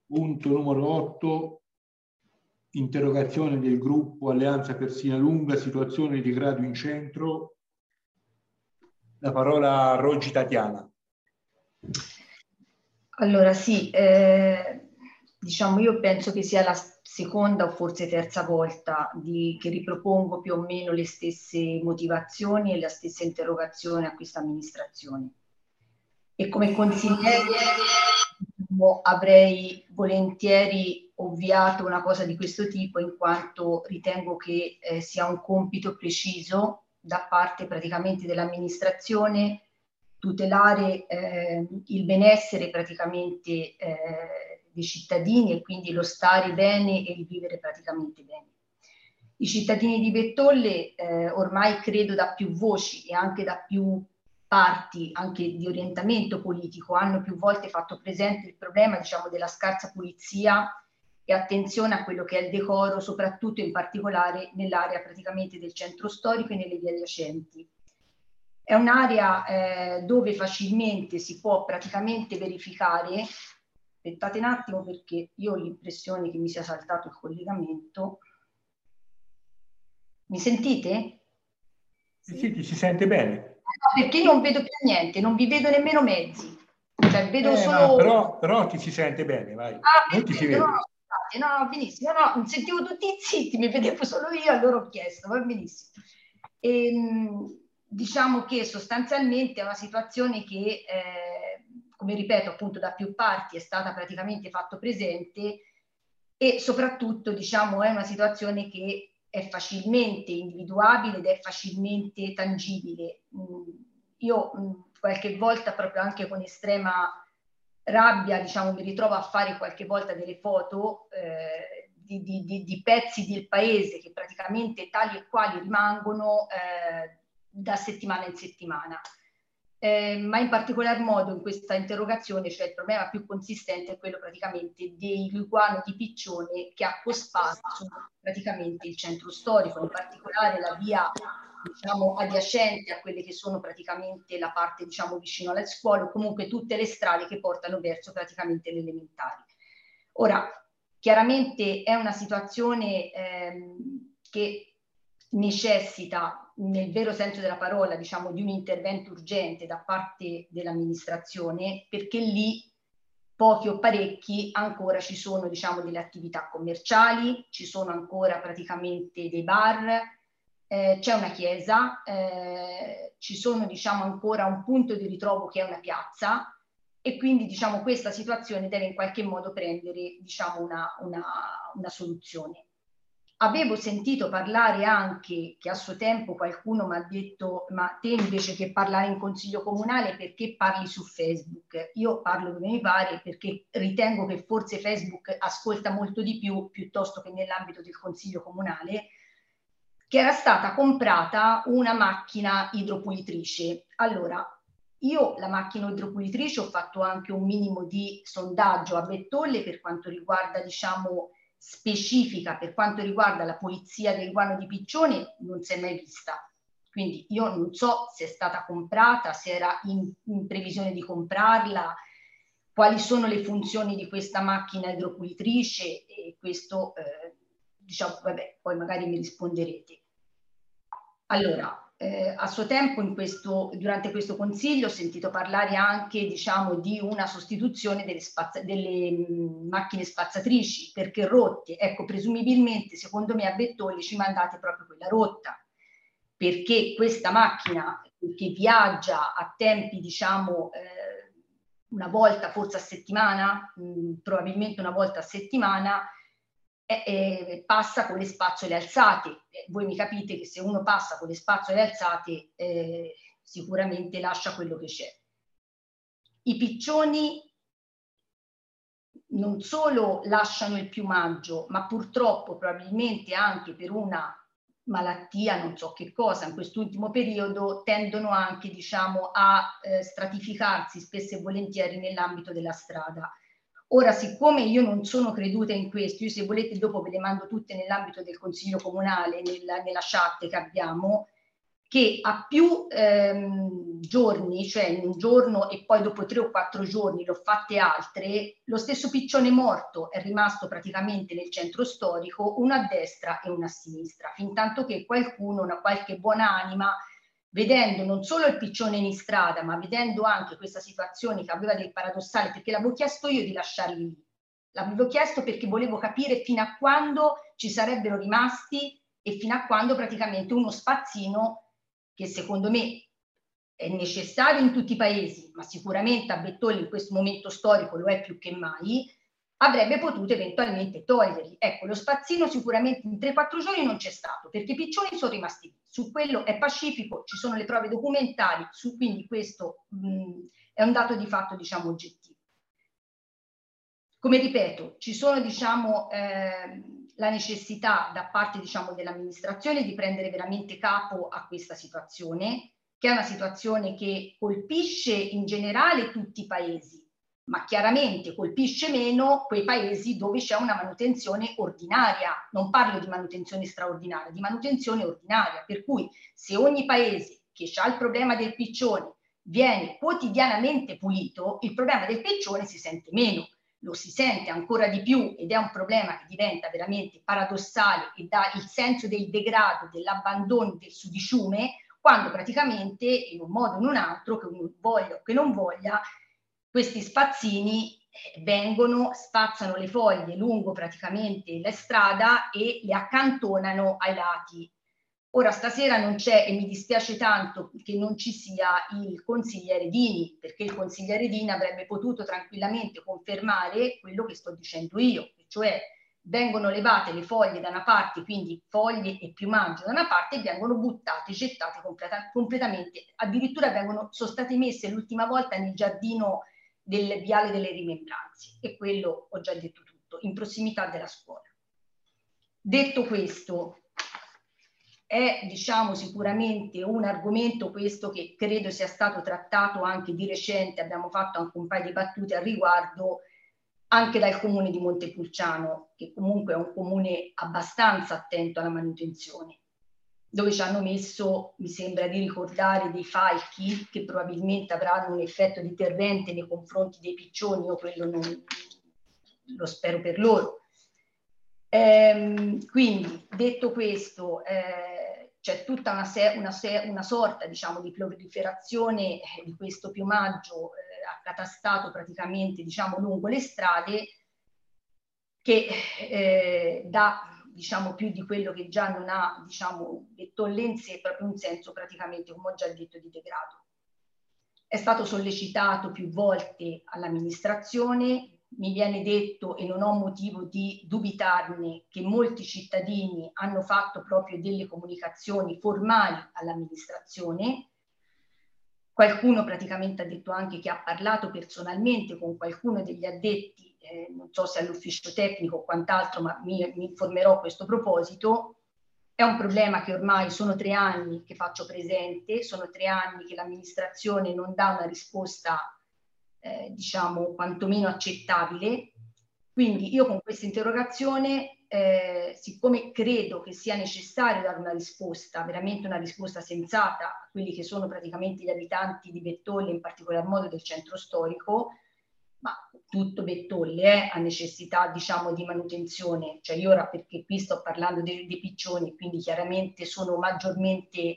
Punto numero 8, interrogazione del gruppo Alleanza Persina Lunga, situazione di grado in centro. La parola a Roggi Tatiana. Allora sì, diciamo io penso che sia la seconda o forse terza volta che ripropongo più o meno le stesse motivazioni e la stessa interrogazione a questa amministrazione. E come consigliere avrei volentieri ovviato una cosa di questo tipo, in quanto ritengo che sia un compito preciso da parte praticamente dell'amministrazione tutelare il benessere praticamente dei cittadini e quindi lo stare bene e il vivere praticamente bene. I cittadini di Bettolle ormai credo da più voci e anche da più parti anche di orientamento politico hanno più volte fatto presente il problema, diciamo, della scarsa pulizia e attenzione a quello che è il decoro, soprattutto in particolare nell'area praticamente del centro storico e nelle vie adiacenti. È un'area dove facilmente si può praticamente verificare, aspettate un attimo perché io ho l'impressione che mi sia saltato il collegamento. Mi sentite? Sì, ti si sente bene. No, perché io non vedo più niente, non vi vedo nemmeno mezzi. Cioè, vedo solo... però ti si sente bene, vai. Non ti si no, vede. no, benissimo. No, sentivo tutti zitti, mi vedevo solo io, allora ho chiesto, va benissimo. Diciamo che sostanzialmente è una situazione che, come ripeto, appunto da più parti è stata praticamente fatto presente e soprattutto, diciamo, è una situazione che è facilmente individuabile ed è facilmente tangibile. Io qualche volta proprio anche con estrema rabbia, diciamo, mi ritrovo a fare qualche volta delle foto di pezzi del paese che praticamente tali e quali rimangono da settimana in settimana. Ma in particolar modo in questa interrogazione, cioè il problema più consistente è quello praticamente dell'iguano di piccione che ha cosparso praticamente il centro storico, in particolare la via, diciamo, adiacente a quelle che sono praticamente la parte, diciamo, vicino alle scuole o comunque tutte le strade che portano verso praticamente le elementari. Ora, chiaramente è una situazione che necessita, nel vero senso della parola, diciamo, di un intervento urgente da parte dell'amministrazione, perché lì pochi o parecchi ancora ci sono, diciamo, delle attività commerciali, ci sono ancora praticamente dei bar, c'è una chiesa, ci sono, diciamo, ancora un punto di ritrovo che è una piazza e quindi, diciamo, questa situazione deve in qualche modo prendere, diciamo, una soluzione. Avevo sentito parlare anche che a suo tempo qualcuno mi ha detto: ma te invece che parlare in consiglio comunale perché parli su Facebook? Io parlo dove mi pare perché ritengo che forse Facebook ascolta molto di più piuttosto che nell'ambito del consiglio comunale, che era stata comprata una macchina idropulitrice. Allora, io la macchina idropulitrice ho fatto anche un minimo di sondaggio a Bettolle per quanto riguarda, diciamo, specifica per quanto riguarda la pulizia del guano di piccione non si è mai vista. Quindi io non so se è stata comprata, se era in previsione di comprarla, quali sono le funzioni di questa macchina idropulitrice e questo, diciamo, vabbè, poi magari mi risponderete. Allora, a suo tempo durante questo consiglio ho sentito parlare anche, diciamo, di una sostituzione delle macchine spazzatrici perché rotte. Ecco, presumibilmente, secondo me a Bettolle ci mandate proprio quella rotta, perché questa macchina che viaggia a tempi, diciamo, una volta forse a settimana, probabilmente una volta a settimana, passa con le spazzole alzate. Voi mi capite che se uno passa con le spazzole alzate sicuramente lascia quello che c'è. I piccioni non solo lasciano il piumaggio, ma purtroppo probabilmente anche per una malattia, non so che cosa, in quest'ultimo periodo tendono anche, diciamo, a stratificarsi spesso e volentieri nell'ambito della strada. Ora, siccome io non sono creduta in questo, io se volete dopo ve le mando tutte nell'ambito del Consiglio Comunale, nella chat che abbiamo, che a più giorni, cioè in un giorno e poi dopo 3 o 4 giorni l'ho fatte altre, lo stesso piccione morto è rimasto praticamente nel centro storico, uno a destra e uno a sinistra, fin tanto che qualcuno, qualche buona anima, vedendo non solo il piccione in strada, ma vedendo anche questa situazione che aveva del paradossale, perché l'avevo chiesto io di lasciarli lì, l'avevo chiesto perché volevo capire fino a quando ci sarebbero rimasti e fino a quando praticamente uno spazzino, che secondo me è necessario in tutti i paesi, ma sicuramente a Bettolli in questo momento storico lo è più che mai, avrebbe potuto eventualmente toglierli. Ecco, lo spazzino sicuramente in 3-4 giorni non c'è stato, perché i piccioni sono rimasti lì. Su quello è pacifico, ci sono le prove documentali, quindi questo è un dato di fatto, diciamo, oggettivo. Come ripeto, ci sono, diciamo, la necessità da parte, diciamo, dell'amministrazione di prendere veramente capo a questa situazione, che è una situazione che colpisce in generale tutti i paesi, ma chiaramente colpisce meno quei paesi dove c'è una manutenzione ordinaria. Non parlo di manutenzione straordinaria, di manutenzione ordinaria, per cui se ogni paese che ha il problema del piccione viene quotidianamente pulito, il problema del piccione si sente meno. Lo si sente ancora di più ed è un problema che diventa veramente paradossale e dà il senso del degrado, dell'abbandono, del sudiciume, quando praticamente in un modo o in un altro, che uno voglia o che non voglia, questi spazzini vengono, spazzano le foglie lungo praticamente la strada e le accantonano ai lati. Ora stasera non c'è e mi dispiace tanto che non ci sia il consigliere Dini, perché il consigliere Dini avrebbe potuto tranquillamente confermare quello che sto dicendo io, cioè vengono levate le foglie da una parte, quindi foglie e piumaggio da una parte, e vengono buttate, gettate completamente, addirittura sono state messe l'ultima volta nel giardino del Viale delle Rimembranze, e quello ho già detto tutto, in prossimità della scuola. Detto questo, è, diciamo, sicuramente un argomento questo che credo sia stato trattato anche di recente, abbiamo fatto anche un paio di battute al riguardo, anche dal comune di Montepulciano, che comunque è un comune abbastanza attento alla manutenzione, dove ci hanno messo, mi sembra di ricordare, dei falchi che probabilmente avranno un effetto deterrente nei confronti dei piccioni, io quello non lo spero per loro. Quindi, detto questo, c'è tutta una sorta, diciamo, di proliferazione di questo piumaggio accatastato praticamente, diciamo, lungo le strade, che dà, diciamo, più di quello che già non ha, diciamo, Bettollense, proprio un senso praticamente, come ho già detto, di degrado. È stato sollecitato più volte all'amministrazione. Mi viene detto, e non ho motivo di dubitarne, che molti cittadini hanno fatto proprio delle comunicazioni formali all'amministrazione. Qualcuno praticamente ha detto anche che ha parlato personalmente con qualcuno degli addetti, non so se all'ufficio tecnico o quant'altro, ma mi informerò a questo proposito. È un problema che ormai sono 3 anni che faccio presente, sono 3 anni che l'amministrazione non dà una risposta diciamo quantomeno accettabile. Quindi io con questa interrogazione, siccome credo che sia necessario dare una risposta, veramente una risposta sensata a quelli che sono praticamente gli abitanti di Bettolle, in particolar modo del centro storico, ma tutto Bettolle ha necessità, diciamo, di manutenzione, cioè io ora, perché qui sto parlando dei piccioni, quindi chiaramente sono maggiormente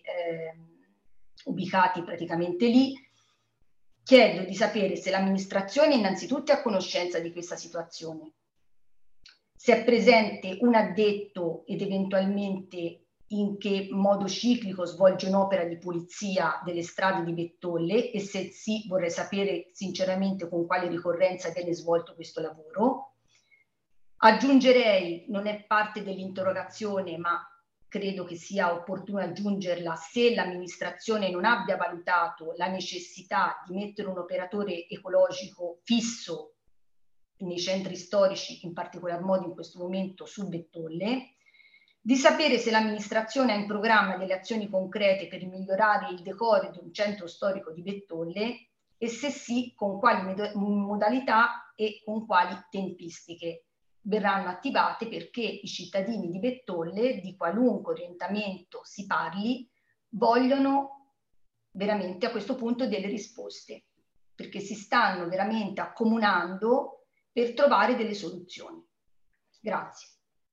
ubicati praticamente lì. Chiedo di sapere se l'amministrazione innanzitutto è a conoscenza di questa situazione, se è presente un addetto ed eventualmente in che modo ciclico svolge un'opera di pulizia delle strade di Bettolle, e se sì, vorrei sapere sinceramente con quale ricorrenza viene svolto questo lavoro. Aggiungerei, non è parte dell'interrogazione, ma credo che sia opportuno aggiungerla, se l'amministrazione non abbia valutato la necessità di mettere un operatore ecologico fisso nei centri storici, in particolar modo in questo momento su Bettolle, di sapere se l'amministrazione ha in programma delle azioni concrete per migliorare il decoro di un centro storico di Bettolle, e se sì, con quali modalità e con quali tempistiche verranno attivate, perché i cittadini di Bettolle, di qualunque orientamento si parli, vogliono veramente a questo punto delle risposte, perché si stanno veramente accomunando per trovare delle soluzioni. Grazie.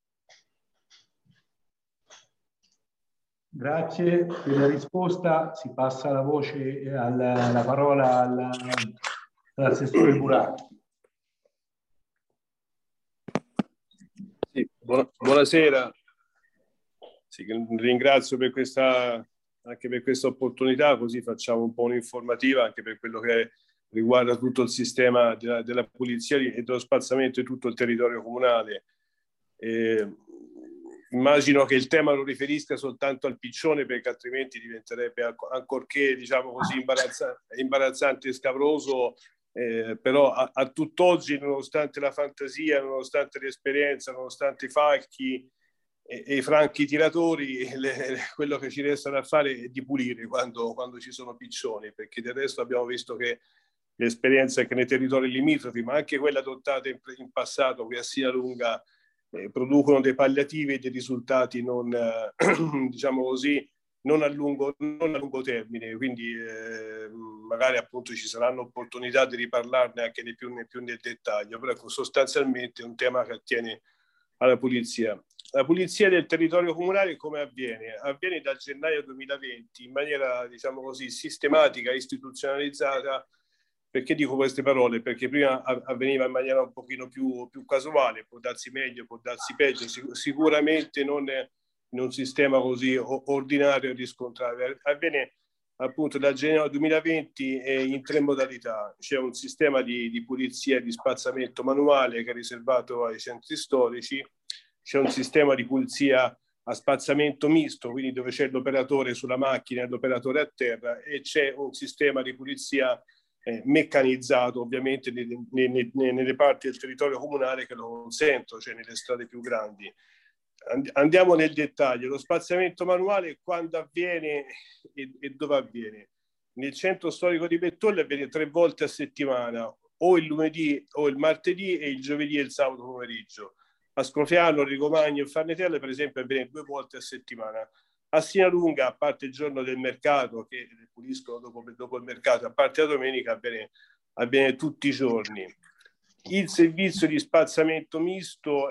Grazie per la risposta. Si passa la voce, la parola all'assessore Buracchi. Sì, buonasera. Sì, ringrazio per anche per questa opportunità, così facciamo un po' un'informativa anche per quello che riguarda tutto il sistema della pulizia e dello spazzamento di tutto il territorio comunale. Immagino che il tema lo riferisca soltanto al piccione, perché altrimenti diventerebbe, ancorché diciamo così imbarazzante e scabroso, però a tutt'oggi, nonostante la fantasia, nonostante l'esperienza, nonostante i falchi e i franchi tiratori, quello che ci resta da fare è di pulire quando ci sono piccioni, perché del resto abbiamo visto che l'esperienza che nei territori limitrofi, ma anche quelle adottate in passato qui a Sinalunga, producono dei palliativi e dei risultati non, diciamo così, non a lungo termine. Quindi magari appunto ci saranno opportunità di riparlarne anche più nel dettaglio, però ecco, sostanzialmente è un tema che attiene alla pulizia. La pulizia del territorio comunale come avviene? Avviene dal gennaio 2020 in maniera, diciamo così, sistematica, istituzionalizzata. Perché dico queste parole? Perché prima avveniva in maniera un pochino più casuale, può darsi meglio, può darsi peggio, sicuramente non in un sistema così ordinario e riscontrato. Avviene appunto dal gennaio 2020 in 3 modalità. C'è un sistema di pulizia e di spazzamento manuale che è riservato ai centri storici, c'è un sistema di pulizia a spazzamento misto, quindi dove c'è l'operatore sulla macchina e l'operatore a terra, e c'è un sistema di pulizia meccanizzato ovviamente nelle parti del territorio comunale che lo consentono, cioè nelle strade più grandi. Andiamo nel dettaglio. Lo spazzamento manuale quando avviene e dove avviene? Nel centro storico di Bettolle avviene 3 volte a settimana, o il lunedì o il martedì e il giovedì e il sabato pomeriggio. A Scrofiano, Rigomagno e Farnetelle per esempio avviene 2 volte a settimana. A Sinalunga, a parte il giorno del mercato, che puliscono dopo il mercato, a parte la domenica, avviene tutti i giorni. Il servizio di spazzamento misto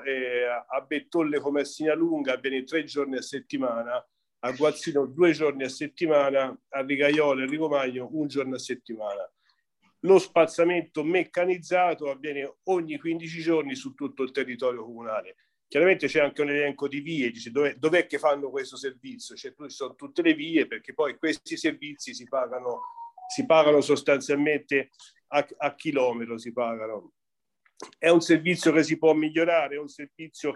a Bettolle come a Sinalunga avviene 3 giorni a settimana, a Guazzino 2 giorni a settimana, a Rigaiolo e Rigomagno 1 giorno a settimana. Lo spazzamento meccanizzato avviene ogni 15 giorni su tutto il territorio comunale. Chiaramente c'è anche un elenco di vie, dice dov'è che fanno questo servizio? Ci sono tutte le vie, perché poi questi servizi si pagano sostanzialmente a chilometro, si pagano. È un servizio che si può migliorare, è un servizio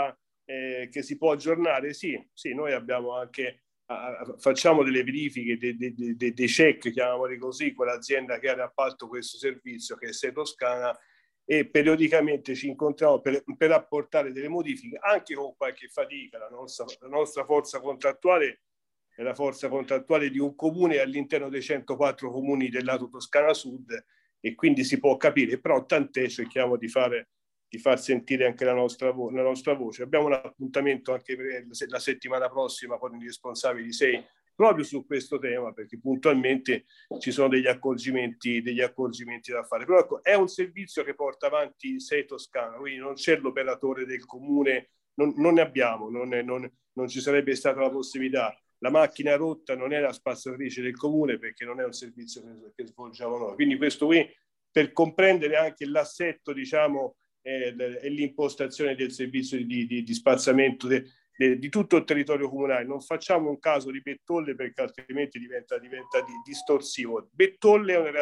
che si può aggiornare? Sì, noi abbiamo anche, facciamo delle verifiche, dei check, chiamiamoli così, con l'azienda che ha in appalto questo servizio, che è Sei Toscana, e periodicamente ci incontriamo per apportare delle modifiche, anche con qualche fatica. La nostra forza contrattuale è la forza contrattuale di un comune all'interno dei 104 comuni del lato Toscana Sud, e quindi si può capire, però tant'è, cerchiamo di far sentire anche la nostra voce. Abbiamo un appuntamento anche per la settimana prossima con i responsabili di Sei proprio su questo tema, perché puntualmente ci sono degli accorgimenti da fare. Però ecco, è un servizio che porta avanti Sei Toscana, quindi non c'è l'operatore del comune, non ne abbiamo, non ci sarebbe stata la possibilità. La macchina rotta non è la spazzatrice del comune, perché non è un servizio che svolgiamo noi. Quindi questo qui, per comprendere anche l'assetto, diciamo, e l'impostazione del servizio di spazzamento di tutto il territorio comunale. Non facciamo un caso di Bettolle, perché altrimenti diventa distorsivo. Bettolle è una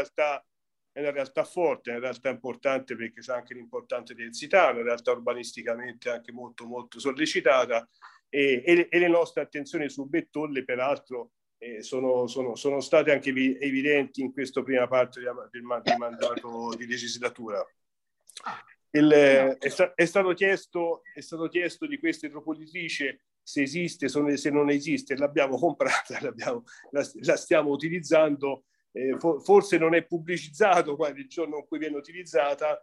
realtà forte, è una realtà importante, perché c'è anche un'importante densità, una realtà urbanisticamente anche molto molto sollecitata, e le nostre attenzioni su Bettolle peraltro sono state anche evidenti in questa prima parte del mandato di legislatura. È stato chiesto di questa idropolitrice se esiste, se non esiste. L'abbiamo comprata, la stiamo utilizzando, forse non è pubblicizzato il giorno in cui viene utilizzata,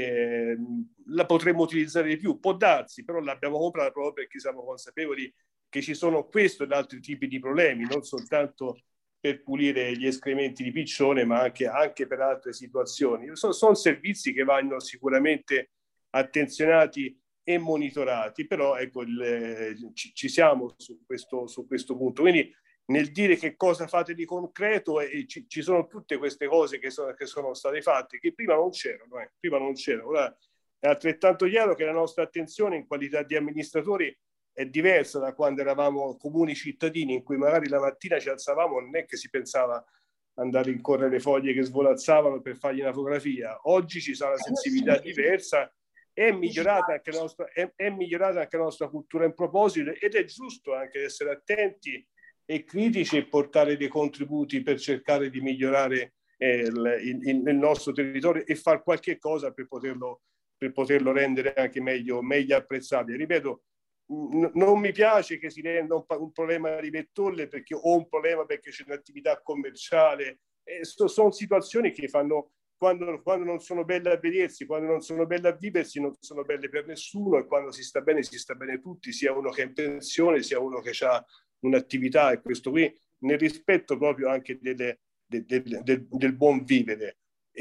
la potremmo utilizzare di più, può darsi, però l'abbiamo comprata proprio perché siamo consapevoli che ci sono questo ed altri tipi di problemi, non soltanto per pulire gli escrementi di piccione, ma anche per altre situazioni. Sono servizi che vanno sicuramente attenzionati e monitorati, però ecco, ci siamo su questo punto. Quindi nel dire che cosa fate di concreto, ci sono tutte queste cose che sono state fatte, che prima non c'erano. Ora è altrettanto chiaro che la nostra attenzione in qualità di amministratori è diversa da quando eravamo comuni cittadini, in cui magari la mattina ci alzavamo, non è che si pensava andare a rincorrere le foglie che svolazzavano per fargli una fotografia. Oggi ci sarà una sensibilità diversa, è migliorata anche la nostra cultura in proposito, ed è giusto anche essere attenti e critici e portare dei contributi per cercare di migliorare il nostro territorio e fare qualche cosa per poterlo rendere anche meglio apprezzabile. Ripeto, non mi piace che si renda un problema di Vettolle o un problema perché c'è un'attività commerciale. Sono situazioni che fanno, quando non sono belle a vedersi, quando non sono belle a viversi, non sono belle per nessuno, e quando si sta bene tutti, sia uno che è in pensione, sia uno che ha un'attività, e questo qui nel rispetto proprio anche del buon vivere.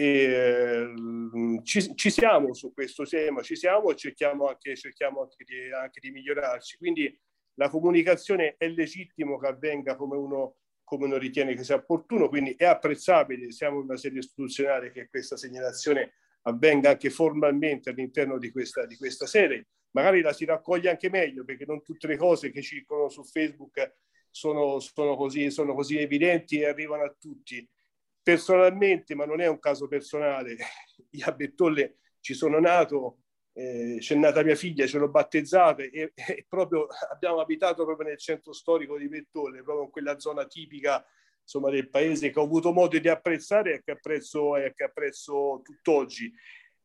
Ci siamo su questo tema, e cerchiamo anche di migliorarci. Quindi la comunicazione è legittimo che avvenga come uno ritiene che sia opportuno, quindi è apprezzabile, siamo in una sede istituzionale, che questa segnalazione avvenga anche formalmente all'interno di questa sede. Magari la si raccoglie anche meglio, perché non tutte le cose che circolano su Facebook sono così evidenti e arrivano a tutti. Personalmente, ma non è un caso personale, io a Vettolle ci sono nato, c'è nata mia figlia, ce l'ho battezzata, e proprio abbiamo abitato proprio nel centro storico di Vettolle, proprio in quella zona tipica, insomma, del paese, che ho avuto modo di apprezzare e che apprezzo tutt'oggi.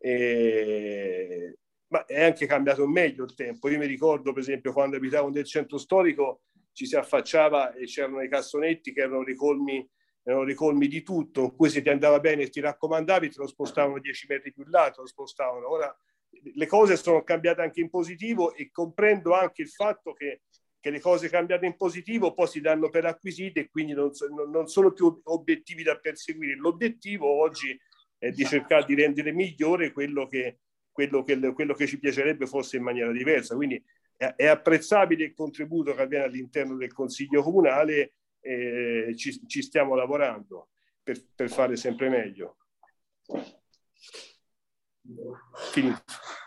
Ma è anche cambiato meglio il tempo. Io mi ricordo, per esempio, quando abitavo nel centro storico, ci si affacciava e c'erano i cassonetti che erano ricolmi di tutto, in cui se ti andava bene e ti raccomandavi, te lo spostavano 10 metri più là, te lo spostavano. Ora le cose sono cambiate anche in positivo, e comprendo anche il fatto che le cose cambiate in positivo poi si danno per acquisite, e quindi non sono più obiettivi da perseguire. L'obiettivo oggi è di cercare di rendere migliore quello che ci piacerebbe fosse in maniera diversa. Quindi è apprezzabile il contributo che avviene all'interno del Consiglio Comunale, ci stiamo lavorando per fare sempre meglio. Finito.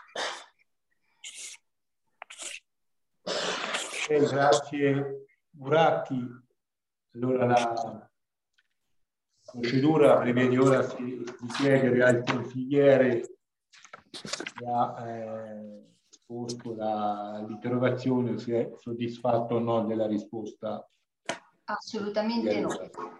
Grazie Buratti. Allora la procedura prevede ora di chiedere al consigliere che ha posto l'interrogazione se è soddisfatto o no della risposta. Assolutamente no.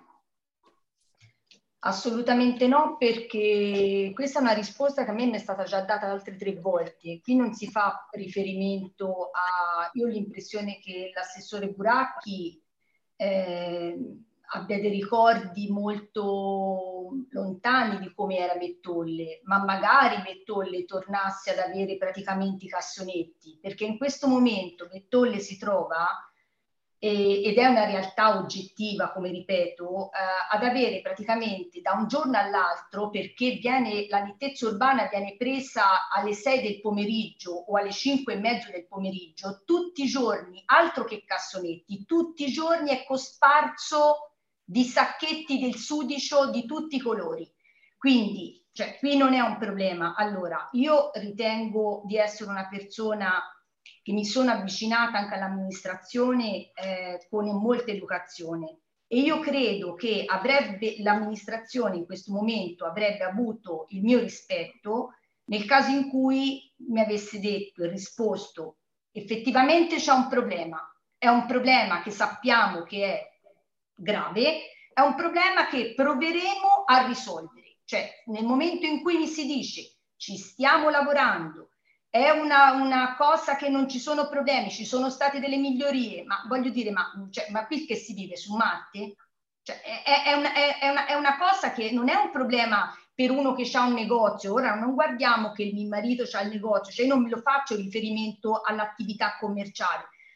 Assolutamente no, perché questa è una risposta che a me mi è stata già data altre 3 volte. Qui non si fa riferimento a... Io ho l'impressione che l'assessore Buracchi abbia dei ricordi molto lontani di come era Vettolle, ma magari Vettolle tornasse ad avere praticamente i cassonetti, perché in questo momento Vettolle si trova... ed è una realtà oggettiva, come ripeto, ad avere praticamente da un giorno all'altro, perché la nettezza urbana viene presa alle 6 del pomeriggio o alle 5 e mezzo del pomeriggio, tutti i giorni, altro che cassonetti, tutti i giorni è cosparso di sacchetti del sudicio di tutti i colori. Quindi, cioè, qui non è un problema. Allora, io ritengo di essere una persona che mi sono avvicinata anche all'amministrazione con molta educazione, e io credo che l'amministrazione in questo momento avrebbe avuto il mio rispetto nel caso in cui mi avesse detto e risposto: effettivamente c'è un problema, è un problema che sappiamo che è grave, è un problema che proveremo a risolvere. Cioè, nel momento in cui mi si dice ci stiamo lavorando, è una cosa che non ci sono problemi, ci sono state delle migliorie, ma voglio dire, ma qui che si vive su Marte? Cioè, è una cosa che non è un problema per uno che ha un negozio. Ora non guardiamo che il mio marito ha il negozio, cioè io non me lo faccio riferimento all'attività commerciale,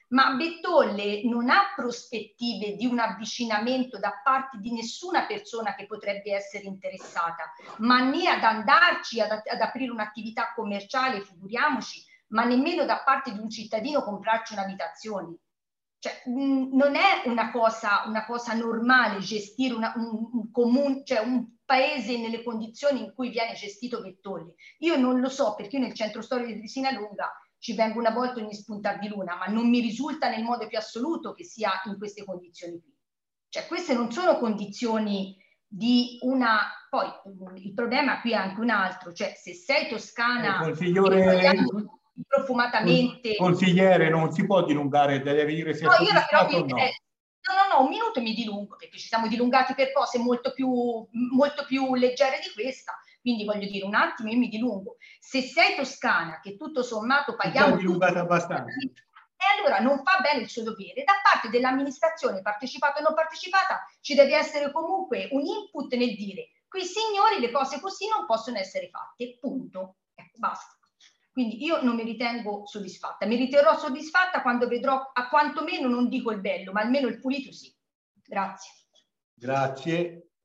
ma Bettolle non ha prospettive di un avvicinamento da parte di nessuna persona che potrebbe essere interessata, ma né ad andarci ad aprire un'attività commerciale, figuriamoci, ma nemmeno da parte di un cittadino comprarci un'abitazione. Cioè, non è una cosa normale gestire un comune, cioè un paese nelle condizioni in cui viene gestito Bettolle. Io non lo so, perché io nel centro storico di Sinalunga ci vengo una volta ogni spuntar di luna, ma non mi risulta nel modo più assoluto che sia in queste condizioni qui. Cioè, queste non sono condizioni di una... Poi il problema qui è anche un altro, cioè se sei toscana... profumatamente... Consigliere, non si può dilungare, deve venire se è soddisfatto o no. No, un minuto mi dilungo, perché ci siamo dilungati per cose molto più leggere di questa, quindi voglio dire un attimo, io mi dilungo. Se sei toscana, che tutto sommato paghiamo... dilungata abbastanza. E allora non fa bene il suo dovere. Da parte dell'amministrazione, partecipata o non partecipata, ci deve essere comunque un input nel dire: qui signori, le cose così non possono essere fatte, punto. Basta. Quindi io non mi ritengo soddisfatta. Mi riterrò soddisfatta quando vedrò, a quantomeno non dico il bello, ma almeno il pulito sì. Grazie. Grazie.